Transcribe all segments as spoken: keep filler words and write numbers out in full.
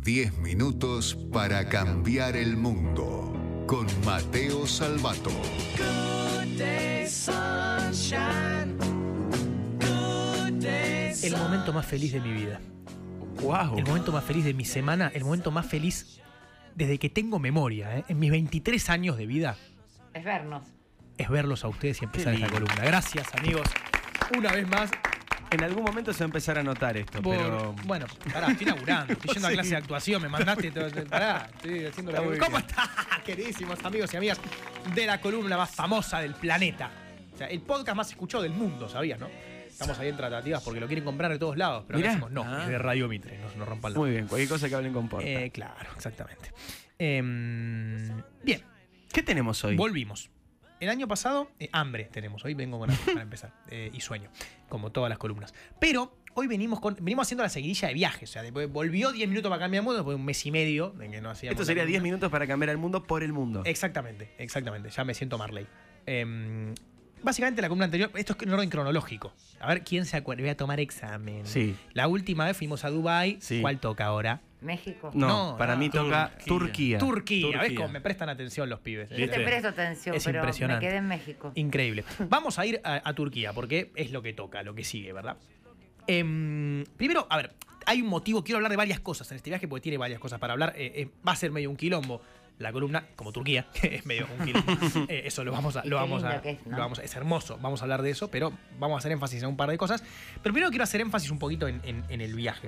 diez minutos para cambiar el mundo. Con Mateo Salvato. Good day, sunshine. Good day, El momento más feliz de mi vida. Wow. El momento más feliz de mi semana. El momento más feliz desde que tengo memoria, ¿eh? En mis veintitrés años de vida. Es vernos. Es verlos a ustedes y empezar Qué esta lindo. columna. Gracias, amigos. Una vez más. En algún momento se va a empezar a notar esto, Por- pero... Bueno, pará, estoy inaugurando. Estoy yendo a Sí. clase de actuación. Me mandaste. Todo, pará, estoy haciendo la. Está muy ¿Cómo bien. están, queridísimos amigos y amigas de la columna más famosa del planeta? O sea, el podcast más escuchado del mundo, ¿sabías, no? Estamos ahí en tratativas porque lo quieren comprar de todos lados. Pero acá Mirá. decimos, no, Ah. es de Radio Mitre, no, no rompan la. Muy bien, cualquier cosa que hablen con Porta. Eh, claro, exactamente. Em, bien, ¿Qué tenemos hoy? volvimos. El año pasado, eh, hambre tenemos. Hoy vengo con hambre para empezar. Eh, y sueño, como todas las columnas. Pero hoy venimos con venimos haciendo la seguidilla de viajes. O sea, después volvió diez minutos para cambiar el mundo, después de un mes y medio de que no hacíamos. Esto la sería columna. diez minutos para cambiar el mundo por el mundo. Exactamente, exactamente. Ya me siento Marley. Em, básicamente la columna anterior, esto es en orden cronológico. A ver quién se acuerda. Voy a tomar examen. Sí. La última vez fuimos a Dubái. Sí. ¿Cuál toca ahora? México. No, No, para no. mí toca Turquía. Turquía. Turquía. ¿Ves Turquía. cómo me prestan atención los pibes? Yo ¿Viste? te presto atención, Es pero me impresionante. quedé en México. Increíble. Vamos a ir a, a Turquía porque es lo que toca, lo que sigue, ¿verdad? Em, primero, a ver, hay un motivo, quiero hablar de varias cosas en este viaje porque tiene varias cosas para hablar. Eh, eh, va a ser medio un quilombo la columna, como Turquía, que es medio un quilombo. Eh, eso lo vamos a, Y lo qué vamos a, lindo que es, ¿no? lo vamos a- es hermoso, vamos a hablar de eso, pero vamos a hacer énfasis en un par de cosas. Pero primero quiero hacer énfasis un poquito en, en- en el viaje.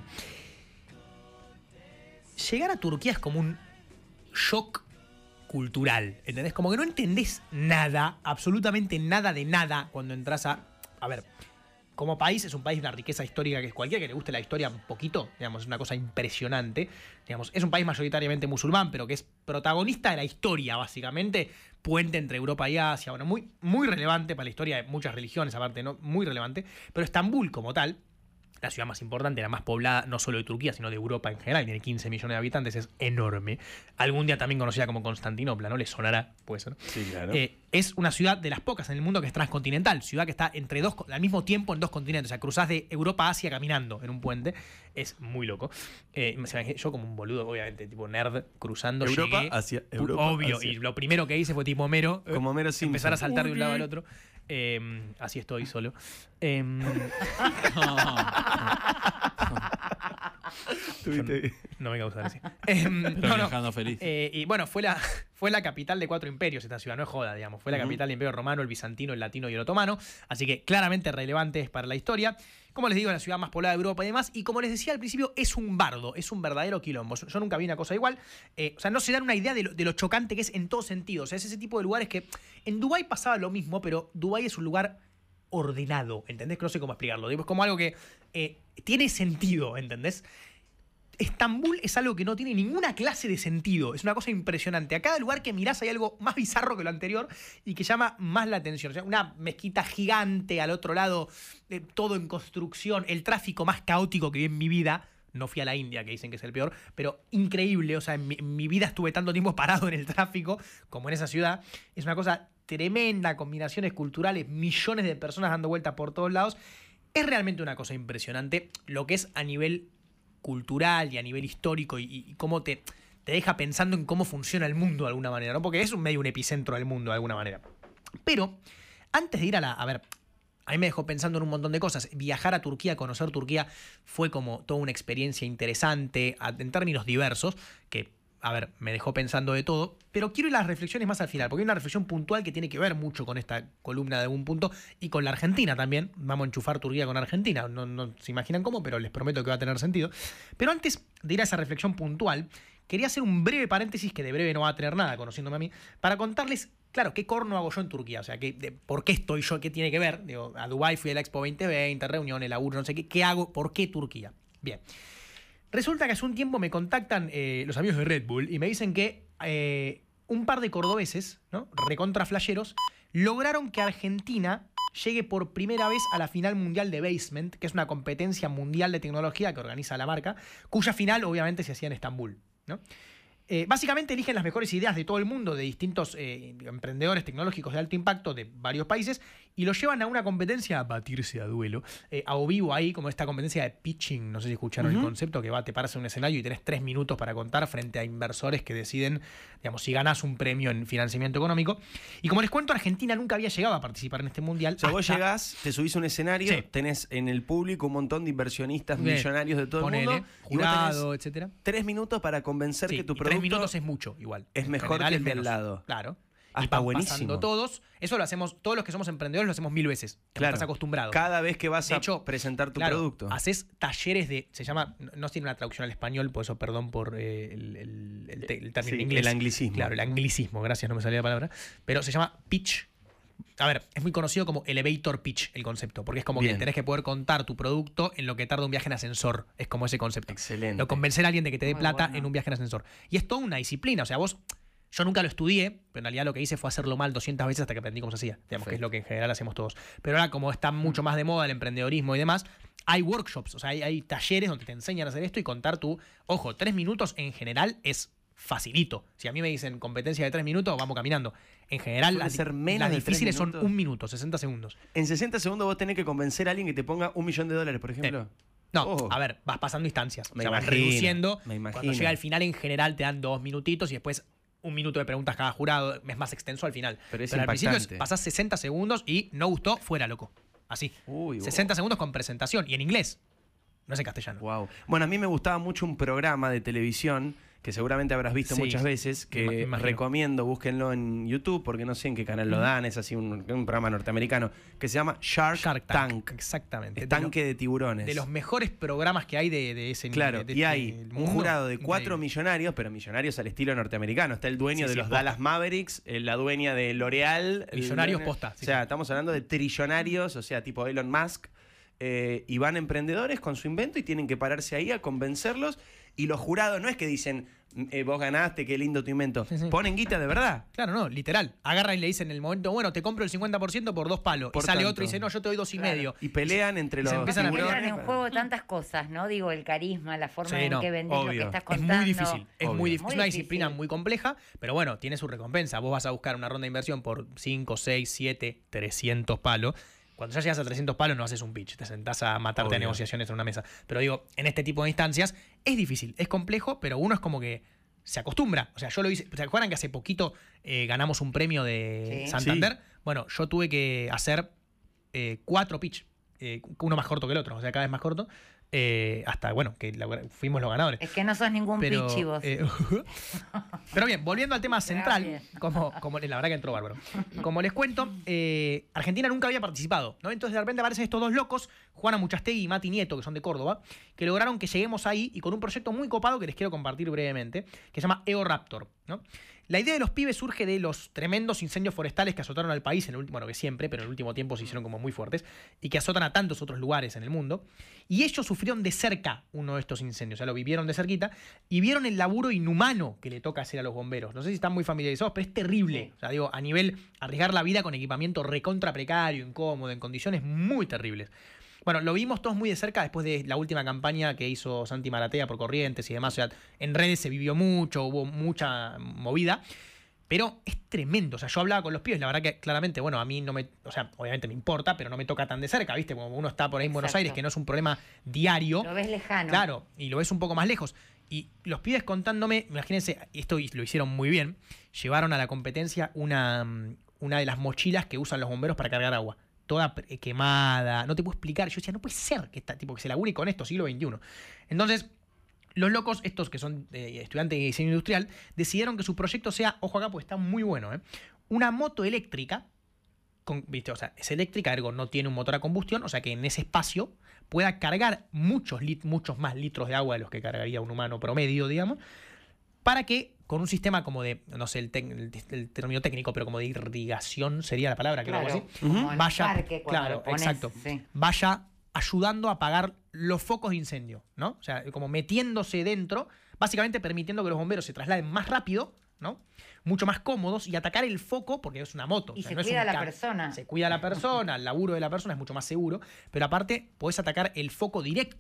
Llegar a Turquía es como un shock cultural, ¿entendés? Como que no entendés nada, absolutamente nada de nada cuando entras a... A ver, como país es un país de una riqueza histórica que es cualquiera que le guste la historia un poquito, digamos, es una cosa impresionante. Digamos, es un país mayoritariamente musulmán, pero que es protagonista de la historia, básicamente, puente entre Europa y Asia, bueno, muy, muy relevante para la historia de muchas religiones, aparte, ¿no? Muy relevante. Pero Estambul como tal, la ciudad más importante, la más poblada, no solo de Turquía, sino de Europa en general, tiene quince millones de habitantes, es enorme. Algún día también conocida como Constantinopla, ¿no? Le sonará, puede ser. Sí, claro. Eh, es una ciudad de las pocas en el mundo que es transcontinental, ciudad que está entre dos, al mismo tiempo en dos continentes, o sea, cruzás de Europa a Asia caminando en un puente, es muy loco. Eh, me imaginé yo como un boludo, obviamente, tipo nerd, cruzando, Europa llegué, hacia- pu- Europa obvio, hacia- y lo primero que hice fue tipo Homero, eh, Como Homero Simpson. empezar a saltar de un lado al otro. Eh, así estoy solo. Eh, Tuviste- no me causa así. Eh, no, no. viajando feliz. Eh, y bueno, fue la, fue la capital de cuatro imperios esta ciudad, no es joda, digamos. Fue la Ujú. capital del imperio romano, el bizantino, el latino y el otomano. Así que claramente relevante para la historia. Como les digo, es la ciudad más poblada de Europa y demás. Y como les decía al principio, es un bardo, es un verdadero quilombo. Yo, yo nunca vi una cosa igual. Eh, o sea, no se dan una idea de lo, de lo chocante que es en todo sentido. O sea, es ese tipo de lugares que en Dubái pasaba lo mismo, pero Dubái es un lugar ordenado, ¿entendés? Que no sé cómo explicarlo. Digo, es como algo que eh, tiene sentido, ¿entendés? Estambul es algo que no tiene ninguna clase de sentido. Es una cosa impresionante. A cada lugar que mirás hay algo más bizarro que lo anterior y que llama más la atención. O sea, una mezquita gigante al otro lado, eh, todo en construcción, el tráfico más caótico que vi en mi vida. No fui a la India, que dicen que es el peor, pero increíble. O sea, en mi, en mi vida estuve tanto tiempo parado en el tráfico como en esa ciudad. Es una cosa tremenda, combinaciones culturales, millones de personas dando vueltas por todos lados. Es realmente una cosa impresionante lo que es a nivel cultural y a nivel histórico y, y cómo te, te deja pensando en cómo funciona el mundo de alguna manera, ¿no? Porque es un medio un epicentro del mundo de alguna manera. Pero, antes de ir a la... A ver, a mí me dejó pensando en un montón de cosas. Viajar a Turquía, conocer Turquía, fue como toda una experiencia interesante a- en términos diversos, que, a ver, me dejó pensando de todo. Pero quiero ir a las reflexiones más al final, porque hay una reflexión puntual que tiene que ver mucho con esta columna de algún punto y con la Argentina también. Vamos a enchufar Turquía con Argentina. No, no se imaginan cómo, pero les prometo que va a tener sentido. Pero antes de ir a esa reflexión puntual, quería hacer un breve paréntesis, que de breve no va a tener nada, conociéndome a mí, para contarles, claro, qué corno hago yo en Turquía. O sea, que, de, por qué estoy yo, qué tiene que ver. Digo, a Dubái fui a la Expo veinte veinte, reuniones, laburo, no sé qué. ¿Qué hago? ¿Por qué Turquía? Bien. Resulta que hace un tiempo me contactan eh, los amigos de Red Bull y me dicen que eh, un par de cordobeses, ¿no? Recontra flasheros, lograron que Argentina llegue por primera vez a la final mundial de Basement, que es una competencia mundial de tecnología que organiza la marca, cuya final obviamente se hacía en Estambul, ¿no? Eh, básicamente eligen las mejores ideas de todo el mundo, de distintos eh, emprendedores tecnológicos de alto impacto de varios países, y los llevan a una competencia a batirse a duelo, eh, a o vivo ahí, como esta competencia de pitching, no sé si escucharon uh-huh. el concepto, que va, te paras en un escenario y tenés tres minutos para contar frente a inversores que deciden, digamos, si ganás un premio en financiamiento económico. Y como les cuento, Argentina nunca había llegado a participar en este mundial. O sea, hasta... vos llegás, te subís a un escenario, sí. tenés en el público un montón de inversionistas Bien. millonarios de todo Ponele, el mundo, jurado, etcétera. Tres minutos para convencer sí, que tu y producto... Tres minutos es mucho, igual. Es mejor que el del lado. Claro. Ah, y está van buenísimo. Pasando todos. Eso lo hacemos, todos los que somos emprendedores lo hacemos mil veces. Claro. Estás acostumbrado. Cada vez que vas de a hecho, presentar tu claro, producto. Haces talleres de. Se llama. No tiene una traducción al español, por eso perdón por eh, el, el, el, el término sí, en inglés. El anglicismo. Claro, el anglicismo, gracias, no me salía la palabra. Pero se llama pitch. A ver, es muy conocido como elevator pitch el concepto, porque es como Bien. que tenés que poder contar tu producto en lo que tarda un viaje en ascensor. Es como ese concepto. Excelente. Lo convencer a alguien de que te dé Muy plata bueno. en un viaje en ascensor. Y es toda una disciplina. O sea, vos. Yo nunca lo estudié, pero en realidad lo que hice fue hacerlo mal doscientas veces hasta que aprendí cómo se hacía. Digamos, que es lo que en general hacemos todos. Pero ahora, como está mucho más de moda el emprendedorismo y demás, hay workshops, o sea, hay, hay talleres donde te enseñan a hacer esto y contar tu. Ojo, tres minutos en general es facilito. Si a mí me dicen competencia de tres minutos, vamos caminando. En general, las, ser menos las de difíciles tres son un minuto, sesenta segundos. En sesenta segundos vos tenés que convencer a alguien que te ponga un millón de dólares, por ejemplo. Sí. No, oh. a ver, vas pasando instancias. Me o sea, vas imagino, reduciendo. me imagino. Cuando llega al final, en general, te dan dos minutitos y después un minuto de preguntas cada jurado. Es más extenso al final. Pero, es Pero al principio es, impactante. pasás sesenta segundos y no gustó, fuera, loco. Así. Uy, wow. sesenta segundos con presentación. Y en inglés. No es en castellano. Wow. Bueno, a mí me gustaba mucho un programa de televisión que seguramente habrás visto Sí, muchas veces, me que imagino. recomiendo, búsquenlo en YouTube, porque no sé en qué canal lo dan, es así un, un programa norteamericano, que se llama Shark, Shark Tank. Tank. Exactamente. Es De tanque lo- de tiburones. De los mejores programas que hay de, de ese Claro, de y este hay un mundo. jurado de cuatro Increíble. millonarios, pero millonarios al estilo norteamericano. Está el dueño Sí, de sí, los posta. Dallas Mavericks, eh, la dueña de L'Oreal. el Millonarios dueño- posta, sí, o sea, sí. estamos hablando de trillonarios, o sea, tipo Elon Musk. Eh, y van emprendedores con su invento y tienen que pararse ahí a convencerlos. Y los jurados no es que dicen, eh, vos ganaste, qué lindo tu invento. Sí, sí. Ponen guita de verdad. Claro, no, literal. Agarra y le dicen en el momento, bueno, te compro el cincuenta por ciento por dos palos. Por y sale tanto. otro y dice, no, yo te doy dos y Claro. medio. Y pelean entre y los se empiezan a Entran pelear. en juego tantas cosas, ¿no? Digo, el carisma, la forma Sí, en no, que vendés lo que obvio. estás Es contando. muy difícil, es Obvio. muy difícil. Muy Es una difícil. disciplina muy compleja, pero bueno, tiene su recompensa. Vos vas a buscar una ronda de inversión por cinco, seis, siete, trescientos palos. Cuando ya llegas a trescientos palos no haces un pitch, te sentás a matarte Obvio. a negociaciones en una mesa. Pero digo, en este tipo de instancias es difícil, es complejo, pero uno es como que se acostumbra. O sea, yo lo hice. ¿Se acuerdan que hace poquito eh, ganamos un premio de Sí. Santander? Bueno, yo tuve que hacer eh, cuatro pitch, eh, uno más corto que el otro, o sea, cada vez más corto, eh, hasta, bueno, que la- fuimos los ganadores. Es que no sos ningún Pero, pichi vos. eh, pero bien, volviendo al tema central, bien. como, como la verdad que entró bárbaro. Como les cuento, eh, Argentina nunca había participado, ¿no? Entonces de repente aparecen estos dos locos, Juana Muchastegui y Mati Nieto, que son de Córdoba, que lograron que lleguemos ahí y con un proyecto muy copado que les quiero compartir brevemente, que se llama EORaptor, ¿no? La idea de los pibes surge de los tremendos incendios forestales que azotaron al país, en el último, bueno, que siempre, pero en el último tiempo se hicieron como muy fuertes, y que azotan a tantos otros lugares en el mundo. Y ellos sufrieron de cerca uno de estos incendios, o sea, lo vivieron de cerquita, y vieron el laburo inhumano que le toca hacer a los bomberos. No sé si están muy familiarizados, pero es terrible. Sí. O sea, digo, a nivel arriesgar la vida con equipamiento recontra precario, incómodo, en condiciones muy terribles. Bueno, lo vimos todos muy de cerca después de la última campaña que hizo Santi Maratea por Corrientes y demás. O sea, en redes se vivió mucho, hubo mucha movida. Pero es tremendo. O sea, yo hablaba con los pibes, la verdad que claramente, bueno, a mí no me. O sea, obviamente me importa, pero no me toca tan de cerca, ¿viste? Como uno está por ahí en Buenos Exacto. Aires, que no es un problema diario. Lo ves lejano. Claro, y lo ves un poco más lejos. Y los pibes contándome, imagínense, esto lo hicieron muy bien, llevaron a la competencia una, mm, una de las mochilas que usan los bomberos para cargar agua. Toda pre- quemada, no te puedo explicar. Yo decía, no puede ser que, esta, tipo, que se labure con esto, siglo veintiuno. Entonces, los locos, estos que son eh, estudiantes de diseño industrial, decidieron que su proyecto sea, ojo acá, pues está muy bueno, ¿eh? Una moto eléctrica, con, ¿viste? O sea, es eléctrica, ergo no tiene un motor a combustión, o sea que en ese espacio pueda cargar muchos, lit- muchos más litros de agua de los que cargaría un humano promedio, digamos, para que con un sistema como de, no sé el, tec- el, el término técnico, pero como de irrigación sería la palabra, creo, Claro, algo así, como en vaya, un parque cuando claro, lo pones, exacto, sí. vaya ayudando a apagar los focos de incendio, ¿no? O sea, como metiéndose dentro, básicamente permitiendo que los bomberos se trasladen más rápido, ¿no? Mucho más cómodos y atacar el foco, porque es una moto. Y o sea, se no es cuida un la ca- persona. Se cuida la persona, el laburo de la persona es mucho más seguro, pero aparte podés atacar el foco directo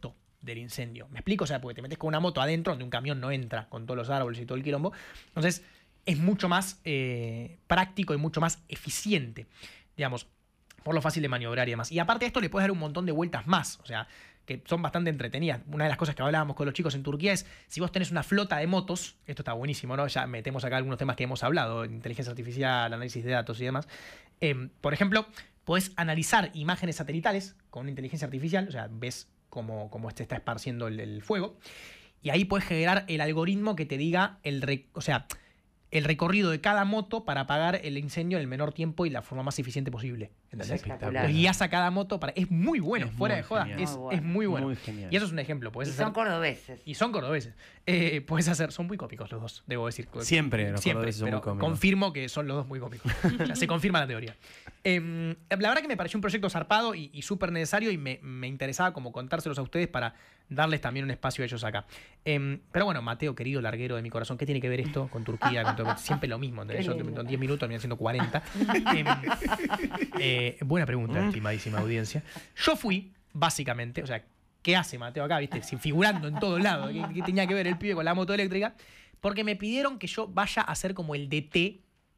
del incendio. ¿Me explico? O sea, porque te metes con una moto adentro donde un camión no entra con todos los árboles y todo el quilombo. Entonces, es mucho más eh, práctico y mucho más eficiente, digamos, por lo fácil de maniobrar y demás. Y aparte de esto, le puedes dar un montón de vueltas más. O sea, que son bastante entretenidas. Una de las cosas que hablábamos con los chicos en Turquía es, si vos tenés una flota de motos, esto está buenísimo, ¿no? Ya metemos acá algunos temas que hemos hablado, inteligencia artificial, análisis de datos y demás. Eh, por ejemplo, podés analizar imágenes satelitales con una inteligencia artificial, o sea, ves cómo, cómo este está esparciendo el, el fuego, y ahí podés generar el algoritmo que te diga, el re, o sea, el recorrido de cada moto para apagar el incendio en el menor tiempo y la forma más eficiente posible. ¿Entendés? Espectacular. Los guías a cada moto para. Es muy bueno, Es fuera muy de joda. genial. Es, Muy bueno. es muy bueno. Muy genial. Y eso es un ejemplo. Y Puedes son hacer. cordobeses. Y son cordobeses. Eh, puedes hacer. Son muy cómicos los dos, debo decir. Siempre los Siempre, cordobeses son pero muy cómicos. confirmo que son los dos muy cómicos. O sea, se confirma la teoría. Eh, la verdad que me pareció un proyecto zarpado y, y súper necesario y me, me interesaba como contárselos a ustedes para darles también un espacio a ellos acá. Eh, pero bueno, Mateo, querido larguero de mi corazón, ¿qué tiene que ver esto con Turquía? Con todo- siempre lo mismo. ¿Entendés? Qué Yo lindo. en diez minutos me haciendo cuarenta. Eh, eh, buena pregunta, estimadísima audiencia. Yo fui, básicamente, o sea, ¿qué hace Mateo acá? ¿Viste? Sin- Figurando en todos lados. ¿Qué, qué tenía que ver el pibe con la moto eléctrica? Porque me pidieron que yo vaya a ser como el D T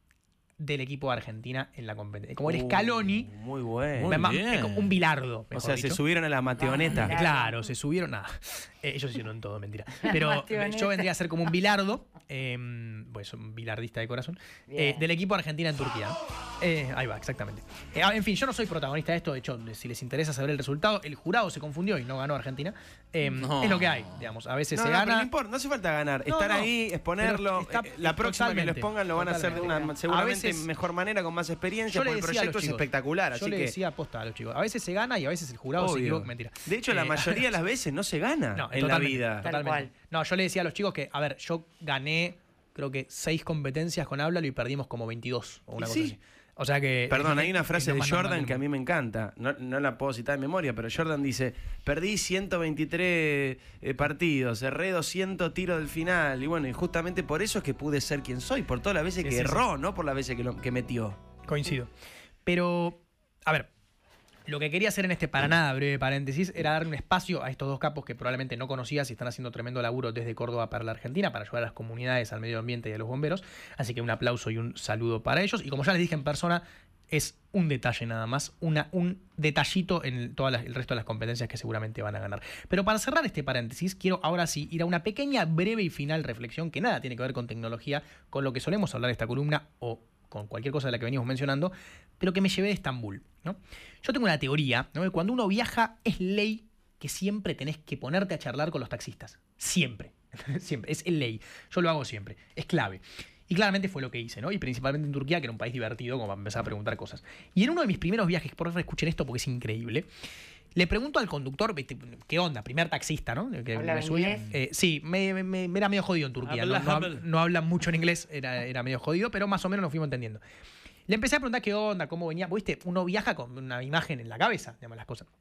del equipo de Argentina en la competencia. Como el Scaloni, Uh, muy bueno. Muy ma- bien. como un bilardo. O mejor sea, se dicho. subieron a la mateoneta. Ah, Claro, se subieron. Nada. Eh, ellos hicieron todo, mentira. Pero Marioneta. yo vendría a ser como un bilardo, eh, pues un bilardista de corazón, eh, Bien. del equipo Argentina en Turquía. Eh, ahí va, exactamente. Eh, ah, en fin, yo no soy protagonista de esto. De hecho, si les interesa saber el resultado, el jurado se confundió y no ganó Argentina. Eh, No. Es lo que hay, digamos. A veces No, se no, pero gana. no importa, no hace falta ganar. No, Estar no, ahí, exponerlo. pero está- eh, la próxima que lo totalmente, expongan lo van a hacer de una totalmente. seguramente A veces- mejor manera, con más experiencia, Yo le porque el decía a los proyecto es chicos, espectacular. Yo Así le que, decía aposta a los chicos. A veces se gana y a veces el jurado se obvio. equivoca. Mentira. De hecho, la Eh, mayoría de las veces no se gana No, en la totalmente, vida. Tal Totalmente. cual. No, yo le decía a los chicos que, a ver, yo gané, creo que seis competencias con Háblalo y perdimos como veintidós o una Y cosa sí. así. O sea que. Perdón, es- hay una es frase lo de más normal Jordan del que a mundo. mí me encanta. No, no la puedo citar de memoria, pero Jordan dice: perdí ciento veintitrés eh, partidos, erré doscientos tiros del final. Y bueno, y justamente por eso es que pude ser quien soy, por todas las veces Sí, que sí, erró, no por las veces que, lo- que metió. Coincido. Pero, a ver, lo que quería hacer en este para nada breve paréntesis era darle un espacio a estos dos capos que probablemente no conocías y están haciendo tremendo laburo desde Córdoba para la Argentina, para ayudar a las comunidades, al medio ambiente y a los bomberos. Así que un aplauso y un saludo para ellos. Y como ya les dije en persona, es un detalle nada más, una, un detallito en todo el resto de las competencias que seguramente van a ganar. Pero para cerrar este paréntesis, quiero ahora sí ir a una pequeña, breve y final reflexión que nada tiene que ver con tecnología, con lo que solemos hablar esta columna o con cualquier cosa de la que venimos mencionando, pero que me llevé de Estambul, ¿no? Yo tengo una teoría, ¿no? Que cuando uno viaja es ley que siempre tenés que ponerte a charlar con los taxistas. Siempre. Siempre. Es ley. Yo lo hago siempre. Es clave. Y claramente fue lo que hice, ¿no? Y principalmente en Turquía, que era un país divertido, como para empezar a preguntar cosas. Y en uno de mis primeros viajes, por favor escuchen esto porque es increíble, le pregunto al conductor, ¿viste? ¿Qué onda? Primer taxista, ¿no? Que ¿Hablaba me subía. inglés? Eh, sí, me, me- me- era medio jodido en Turquía. Habla, no, no, hab- habla. no hablan mucho en inglés, era, era medio jodido, pero más o menos nos fuimos entendiendo. Le empecé a preguntar qué onda, cómo venía. ¿Viste? Uno viaja con una imagen en la cabeza, digamos las cosas.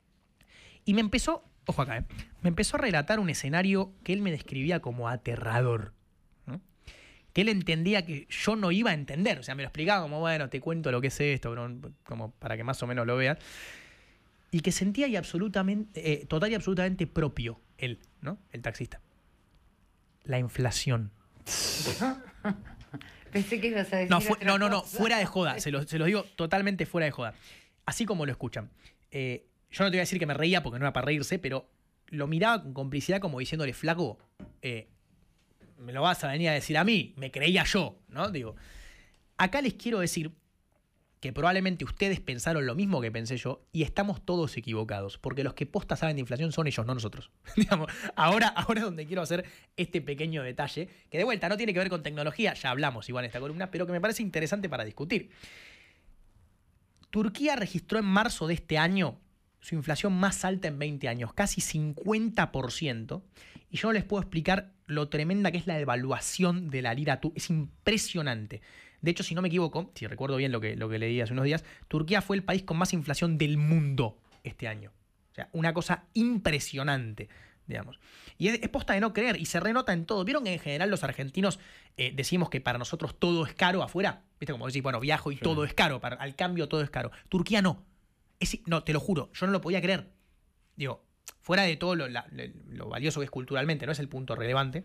Y me empezó, ojo acá, ¿eh? Me empezó a relatar un escenario que él me describía como aterrador, ¿no? Que él entendía que yo no iba a entender. O sea, me lo explicaba como, bueno, te cuento lo que es esto, bro, como para que más o menos lo vean. Y que sentía y absolutamente, eh, total y absolutamente propio él, ¿no? El taxista. La inflación. Pensé que ibas a decir No, fu- otra no, no, no, cosa. fuera de joda. Se los, se los digo totalmente fuera de joda. Así como lo escuchan. Eh, yo no te voy a decir que me reía porque no era para reírse, pero lo miraba con complicidad como diciéndole, flaco, eh, me lo vas a venir a decir a mí, me creía yo, ¿no? Digo, acá les quiero decir que probablemente ustedes pensaron lo mismo que pensé yo y estamos todos equivocados, porque los que posta saben de inflación son ellos, no nosotros. Digamos, ahora, ahora es donde quiero hacer este pequeño detalle, que de vuelta no tiene que ver con tecnología, ya hablamos igual en esta columna, pero que me parece interesante para discutir. Turquía registró en marzo de este año su inflación más alta en veinte años, casi cincuenta por ciento, y yo no les puedo explicar lo tremenda que es la devaluación de la lira turca. Es impresionante. De hecho, si no me equivoco, si recuerdo bien lo que, lo que leí hace unos días, Turquía fue el país con más inflación del mundo este año. O sea, una cosa impresionante, digamos. Y es, es posta de no creer, y se renota en todo. ¿Vieron que en general los argentinos eh, decimos que para nosotros todo es caro afuera? ¿Viste? Como decís, bueno, viajo y todo es caro, para, al cambio todo es caro. Turquía no. Es, no, te lo juro, yo no lo podía creer. Digo, fuera de todo lo, la- lo valioso que es culturalmente, no es el punto relevante,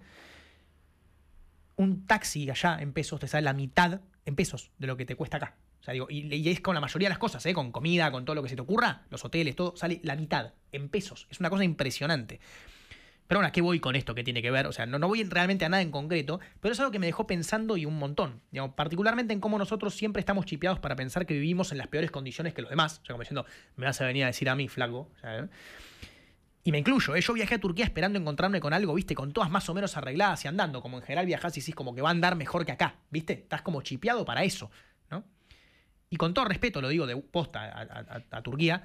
un taxi allá en pesos te sale la mitad en pesos de lo que te cuesta acá. O sea, digo, y, y es con la mayoría de las cosas, ¿eh? Con comida, con todo lo que se te ocurra, los hoteles, todo, sale la mitad en pesos. Es una cosa impresionante. Pero bueno, ¿a qué voy con esto? ¿Qué tiene que ver? O sea, no, no voy realmente a nada en concreto, pero es algo que me dejó pensando y un montón. Digamos, particularmente en cómo nosotros siempre estamos chipeados para pensar que vivimos en las peores condiciones que los demás. O sea, como diciendo, me vas a venir a decir a mí, flaco. O sea, ¿eh? Y me incluyo, ¿eh? Yo viajé a Turquía esperando encontrarme con algo, ¿viste? Con todas más o menos arregladas y andando. Como en general viajás y decís como que va a andar mejor que acá, ¿viste? Estás como chipeado para eso, ¿no? Y con todo respeto, lo digo de posta a, a- a- a Turquía,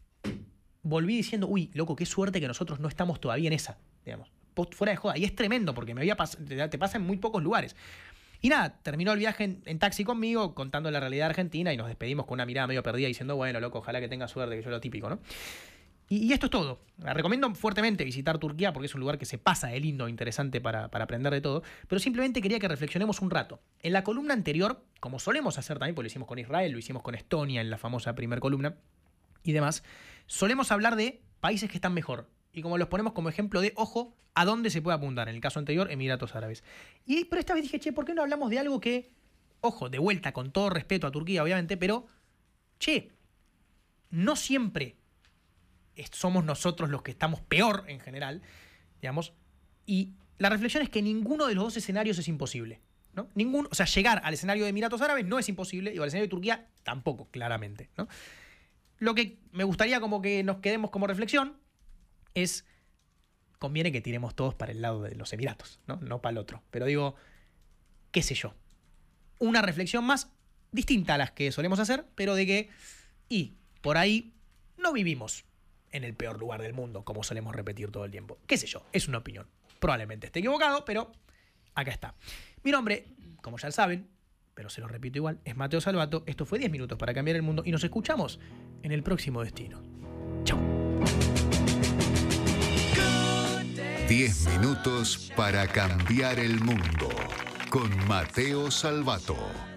volví diciendo, uy, loco, qué suerte que nosotros no estamos todavía en esa, digamos. Post- Fuera de joda. Y es tremendo porque me había pas- te, te pasa en muy pocos lugares. Y nada, terminó el viaje en, en taxi conmigo, contando la realidad argentina y nos despedimos con una mirada medio perdida diciendo, bueno, loco, ojalá que tenga suerte, que yo lo típico, ¿no? Y, y esto es todo. La recomiendo fuertemente visitar Turquía porque es un lugar que se pasa de lindo, interesante para, para aprender de todo. Pero simplemente quería que reflexionemos un rato. En la columna anterior, como solemos hacer también, porque lo hicimos con Israel, lo hicimos con Estonia en la famosa primer columna y demás, solemos hablar de países que están mejor. Y como los ponemos como ejemplo de, ojo, a dónde se puede apuntar. En el caso anterior, Emiratos Árabes. Y, pero esta vez dije, che, ¿por qué no hablamos de algo que, ojo, de vuelta, con todo respeto a Turquía, obviamente, pero, che, no siempre es- somos nosotros los que estamos peor en general, digamos, y la reflexión es que ninguno de los dos escenarios es imposible, ¿no? Ninguno, o sea, llegar al escenario de Emiratos Árabes no es imposible, y al escenario de Turquía tampoco, claramente, ¿no? Lo que me gustaría como que nos quedemos como reflexión es, conviene que tiremos todos para el lado de los Emiratos, ¿no? No para el otro. Pero digo, qué sé yo, una reflexión más distinta a las que solemos hacer, pero de que, y por ahí no vivimos en el peor lugar del mundo, como solemos repetir todo el tiempo. Qué sé yo, es una opinión. Probablemente esté equivocado, pero acá está. Mi nombre, como ya saben, pero se lo repito igual, es Mateo Salvato. Esto fue diez minutos para cambiar el mundo y nos escuchamos en el próximo destino. Chau. diez minutos para cambiar el mundo con Mateo Salvato.